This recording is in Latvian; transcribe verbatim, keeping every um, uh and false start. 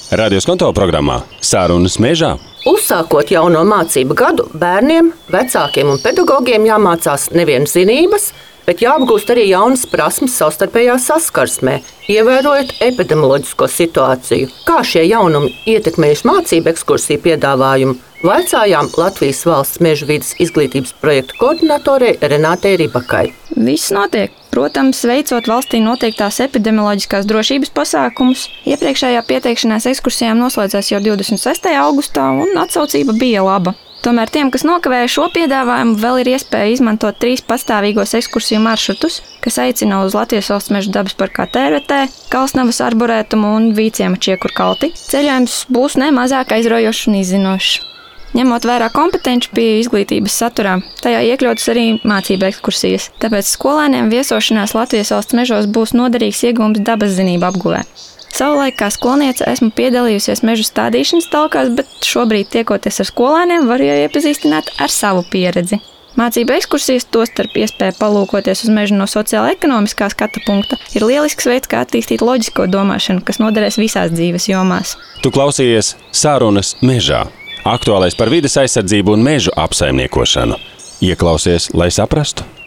Radio Skonto programmā Sarunas mežā. Uzsākot jauno mācību gadu, bērniem, vecākiem un pedagogiem jāmācās nevien zinības, bet jāapgūst arī jaunas prasmes savstarpējā saskarsmē, ievērojot epidemioloģisko situāciju. Kā šie jaunumi ietekmējuši mācību ekskursiju piedāvājumu, vaicājām Latvijas Valsts meža vides izglītības projektu koordinatorei Renātei Ribakai. Viss notiek. Protams, veicot valstī noteiktās epidemioloģiskās drošības pasākumus. Iepriekšējā pieteikšanās ekskursijām noslēdzās jau divdesmit sestajā augustā, un atsaucība bija laba. Tomēr tiem, kas nokavēja šo piedāvājumu, vēl ir iespēja izmantot trīs pastāvīgos ekskursiju maršrutus, kas aicina uz Latvijas Valsts meža dabas parkā Tērvetē, Kalsnavas arborētumu un Vīciema Čiekurkalti. Ceļojums būs ne mazāk aizraujošs un izzinošs. Ņemot vērā kompetenci pieeju izglītības saturā, tajā iekļautas arī mācību ekskursijas. Tāpēc skolēniem viesošanās Latvijas valsts mežos būs noderīgs iegūms dabas zinību apguvē. Savulaik kā skolniece esmu piedalījusies mežu stādīšanas talkās, bet šobrīd tiekoties ar skolēniem varu jau iepazīstināt ar savu pieredzi. Mācību ekskursijas, tostarp iespēja palūkoties uz mežu no sociāla-ekonomiskā skata punkta, ir lielisks veids, kā attīstīt loģisko domāšanu, kas noderēs visās dzīves jomās. Tu klausījies Sarunas mežā. Aktuālais par vides aizsardzību un mežu apsaimniekošanu. Ieklausies, lai saprastu.